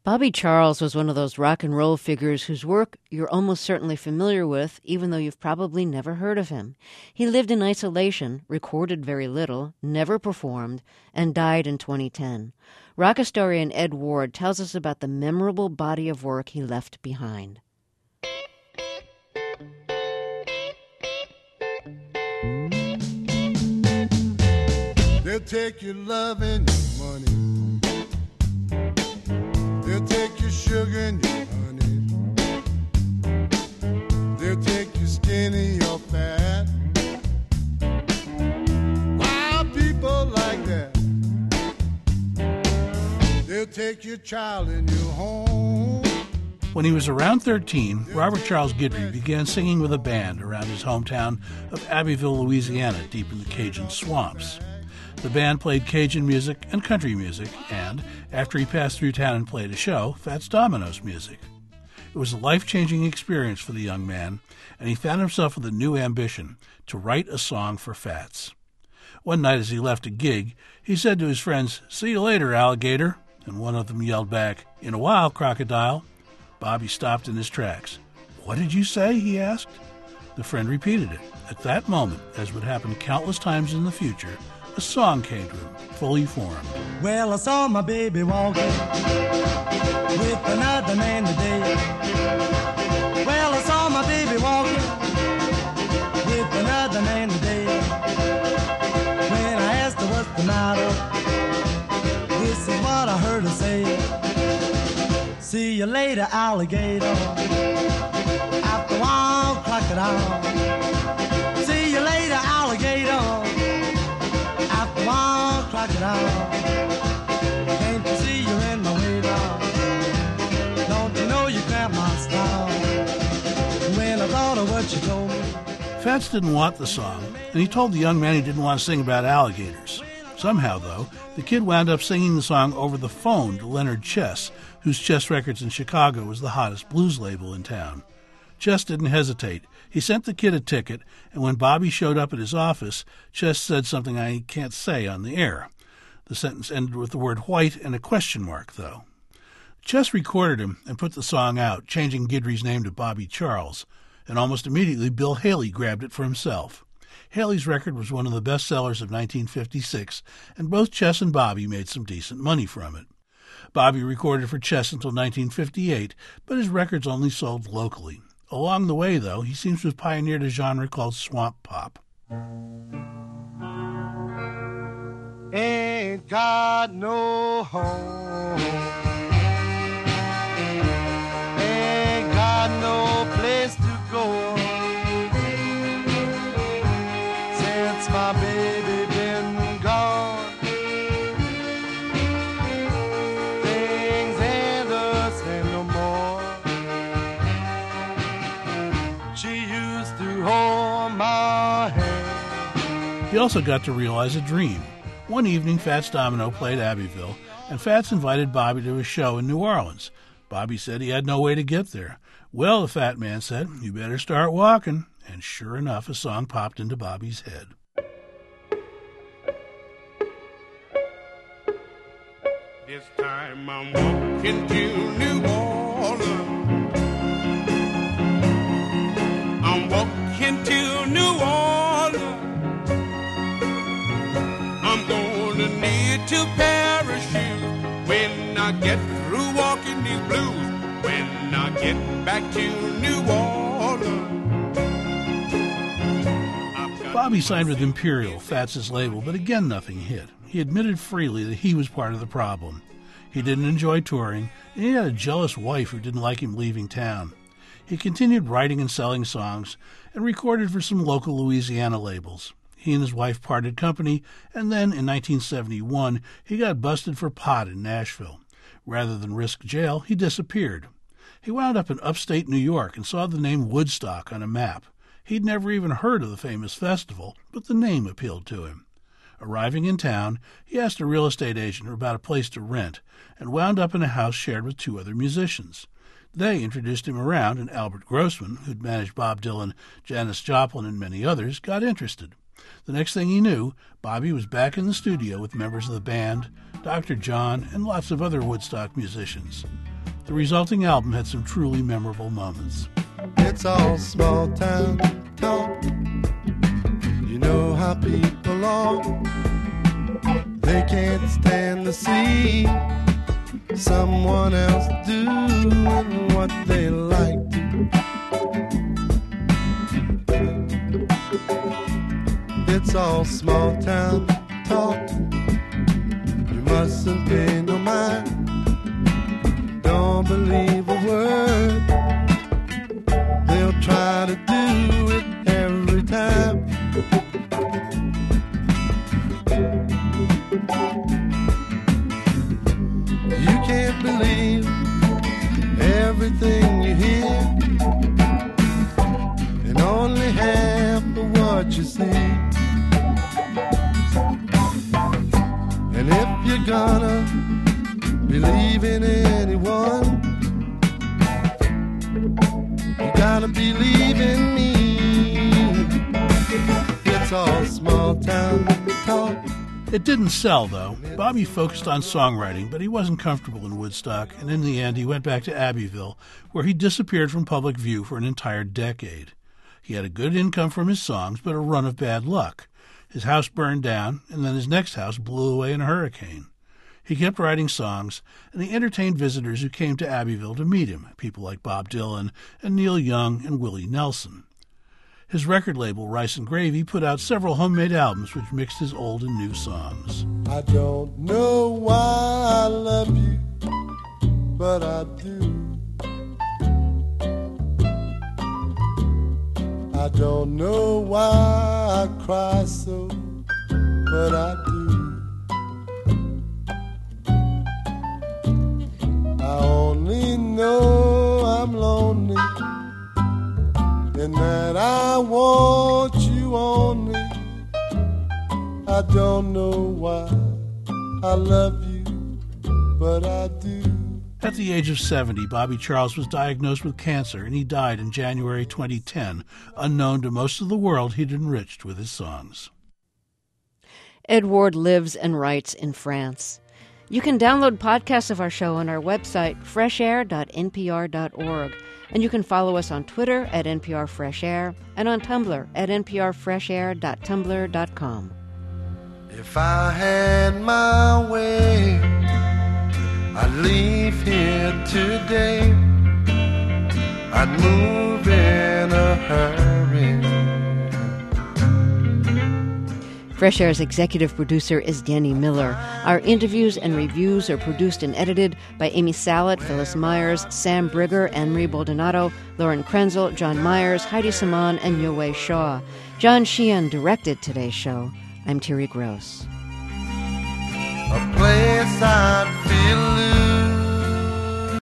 Bobby Charles was one of those rock and roll figures whose work you're almost certainly familiar with, even though you've probably never heard of him. He lived in isolation, recorded very little, never performed, and died in 2010. Rock historian Ed Ward tells us about the memorable body of work he left behind. They'll take your love and your money. They'll take your sugar and your honey. They'll take your skin and your fat. Wild people like that. They'll take your child and your home. When he was around 13, Robert Charles Guidry began singing with a band around his hometown of Abbeville, Louisiana, deep in the Cajun swamps. The band played Cajun music and country music, and, after he passed through town and played a show, Fats Domino's music. It was a life-changing experience for the young man, and he found himself with a new ambition, to write a song for Fats. One night as he left a gig, he said to his friends, "See you later, alligator," and one of them yelled back, "In a while, crocodile." Bobby stopped in his tracks. "What did you say?" he asked. The friend repeated it. At that moment, as would happen countless times in the future, a song came to him, fully formed. Well, I saw my baby walking with another man today. Well, I saw my baby walking with another man today. When I asked her what's the matter, this is what I heard her say. See you later, alligator. After a while, crocodile. See you later, alligator. After a while, crocodile. Can't you see you're in my way now? Don't you know you cramp my style? When I thought of what you told me. Fats didn't want the song, and he told the young man he didn't want to sing about alligators. Somehow, though, the kid wound up singing the song over the phone to Leonard Chess, whose Chess Records in Chicago was the hottest blues label in town. Chess didn't hesitate. He sent the kid a ticket, and when Bobby showed up at his office, Chess said something I can't say on the air. The sentence ended with the word white and a question mark, though. Chess recorded him and put the song out, changing Guidry's name to Bobby Charles, and almost immediately Bill Haley grabbed it for himself. Haley's record was one of the best sellers of 1956, and both Chess and Bobby made some decent money from it. Bobby recorded for Chess until 1958, but his records only sold locally. Along the way, though, he seems to have pioneered a genre called swamp pop. Ain't got no home. Ain't got no place to go. Since my baby been gone, things ain't the same no more. She used to hold my hand. He also got to realize a dream. One evening, Fats Domino played Abbeville, and Fats invited Bobby to a show in New Orleans. Bobby said he had no way to get there. "Well," the fat man said, "you better start walking." And sure enough, a song popped into Bobby's head. This time I'm walking to New Orleans. I'm walking to New Orleans. I'm gonna need to parachute when I get through walking these blues. When I get back to New Orleans. Bobby signed with Imperial, Fats' label, but again nothing hit. He admitted freely that he was part of the problem. He didn't enjoy touring, and he had a jealous wife who didn't like him leaving town. He continued writing and selling songs, and recorded for some local Louisiana labels. He and his wife parted company, and then, in 1971, he got busted for pot in Nashville. Rather than risk jail, he disappeared. He wound up in upstate New York and saw the name Woodstock on a map. He'd never even heard of the famous festival, but the name appealed to him. Arriving in town, he asked a real estate agent about a place to rent, and wound up in a house shared with two other musicians. They introduced him around, and Albert Grossman, who'd managed Bob Dylan, Janis Joplin, and many others, got interested. The next thing he knew, Bobby was back in the studio with members of the band, Dr. John, and lots of other Woodstock musicians. The resulting album had some truly memorable moments. It's all small town talk. You know how people are. They can't stand to see someone else doing what they like to. It's all small town talk. You mustn't pay no mind. Don't believe a word. They'll try to do it every time. You can't believe everything you hear, and only half of what you see. And if you're gonna believe in anyone, you gotta believe in me. It's all small town talk. It didn't sell, though. Bobby focused on songwriting, but he wasn't comfortable in Woodstock, and in the end he went back to Abbeville, where he disappeared from public view for an entire decade. He had a good income from his songs, but a run of bad luck. His house burned down, and then his next house blew away in a hurricane. He kept writing songs, and he entertained visitors who came to Abbeville to meet him, people like Bob Dylan and Neil Young and Willie Nelson. His record label, Rice and Gravy, put out several homemade albums which mixed his old and new songs. I don't know why I love you, but I do. I don't know why I cry so, but I do. I only know I'm lonely, and that I want you only. I don't know why I love you, but I do. At the age of 70, Bobby Charles was diagnosed with cancer, and he died in January 2010, unknown to most of the world he'd enriched with his songs. Ed Ward lives and writes in France. You can download podcasts of our show on our website, freshair.npr.org. And you can follow us on Twitter at NPR Fresh Air and on Tumblr at nprfreshair.tumblr.com. If I had my way, I'd leave here today. I'd move in a hurry. Fresh Air's executive producer is Danny Miller. Our interviews and reviews are produced and edited by Amy Salet, Phyllis Myers, Sam Brigger, Anne-Marie Baldonado, Lauren Krenzel, John Myers, Heidi Saman, and Yowei Shaw. John Sheehan directed today's show. I'm Terry Gross. A place I'd